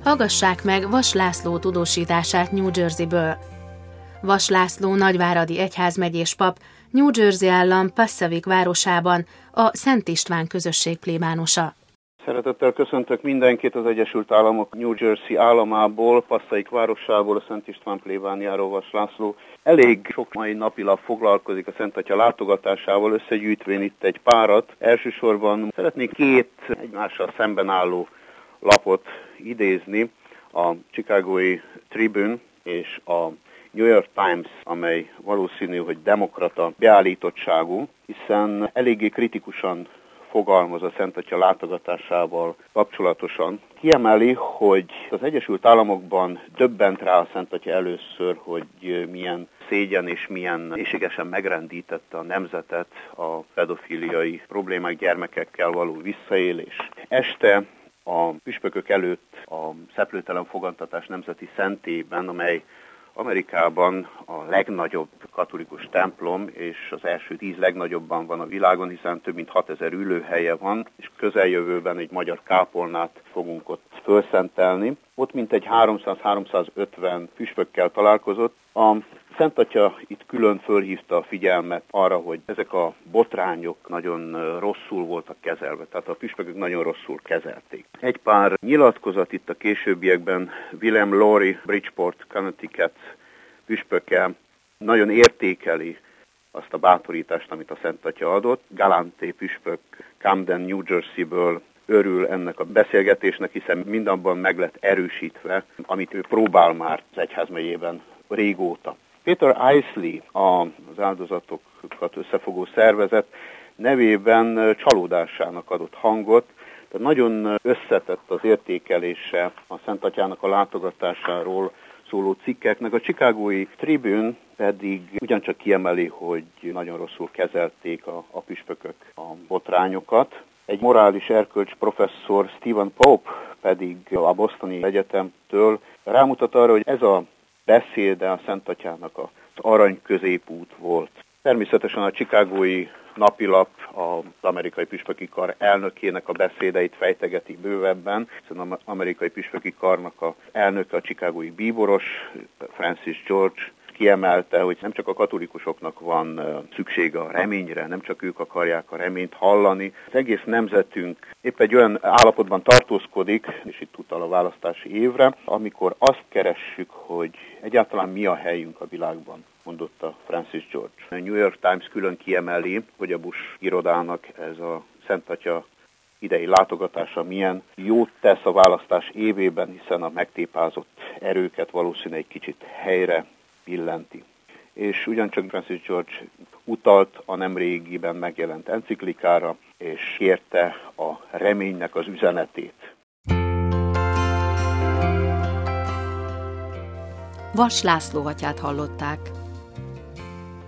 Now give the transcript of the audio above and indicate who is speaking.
Speaker 1: Hallgassák meg Vas László tudósítását New Jerseyből. Vas László nagyváradi egyházmegyés pap, New Jersey állam Passaic városában a Szent István közösség plébánosa.
Speaker 2: Szeretettel köszöntök mindenkit az Egyesült Államok New Jersey államából, Passaic városából, a Szent István plébániáról. Vas László. Elég sok mai napilap foglalkozik a Szent Atya látogatásával, összegyűjtvén itt egy párat. Elsősorban szeretnék két egymással szemben álló lapot idézni, a Chicagói Tribune és a New York Times, amely valószínű, hogy demokrata beállítottságú, hiszen eléggé kritikusan fogalmaz a Szent Atya látogatásával kapcsolatosan. Kiemeli, hogy az Egyesült Államokban döbbent rá a Szent Atya először, hogy milyen szégyen és milyen mélységesen megrendítette a nemzetet a pedofíliai problémák, gyermekekkel való visszaélés. Este a püspökök előtt a Szeplőtelen Fogantatás Nemzeti Szentélyben, amely Amerikában a legnagyobb katolikus templom, és az első 10 legnagyobban van a világon, hiszen több mint 6000 ülőhelye van, és közeljövőben egy magyar kápolnát fogunk ott fölszentelni. Ott mintegy 300-350 püspökkel találkozott. A Szent Atya itt külön fölhívta a figyelmet arra, hogy ezek a botrányok nagyon rosszul voltak kezelve, tehát a püspökök nagyon rosszul kezelték. Egy pár nyilatkozat itt a későbbiekben, William Lowry, Bridgeport, Connecticut püspöke nagyon értékeli azt a bátorítást, amit a Szent Atya adott. Galante püspök Camden, New Jerseyből örül ennek a beszélgetésnek, hiszen mindabban meg lett erősítve, amit ő próbál már az egyházmegyében régóta. Peter Isley, az áldozatokat összefogó szervezet nevében csalódásának adott hangot, tehát nagyon összetett az értékelése a Szent Atyának a látogatásáról szóló cikkeknek. A Chicagói Tribune pedig ugyancsak kiemeli, hogy nagyon rosszul kezelték a püspökök a botrányokat. Egy morális erkölcs professzor, Stephen Pope pedig a Bostoni Egyetemtől rámutat arra, hogy ez a beszéde a Szent Atyának az arany középút volt. Természetesen a chicagói napilap az amerikai püspöki kar elnökének a beszédeit fejtegetik bővebben, hiszen az amerikai püspöki karnak az elnöke a chicagói bíboros, Francis George, kiemelte, hogy nem csak a katolikusoknak van szüksége a reményre, nem csak ők akarják a reményt hallani. Az egész nemzetünk épp egy olyan állapotban tartózkodik, és itt utal a választási évre, amikor azt keressük, hogy egyáltalán mi a helyünk a világban, mondotta Francis George. A New York Times külön kiemeli, hogy a Bush irodának ez a Szent Atya idei látogatása milyen jót tesz a választás évében, hiszen a megtépázott erőket valószínűleg egy kicsit helyre billenti. És ugyancsak Francis George utalt a nemrégiben megjelent enciklikára, és kérte a reménynek az üzenetét.
Speaker 1: Vas László atyát hallották.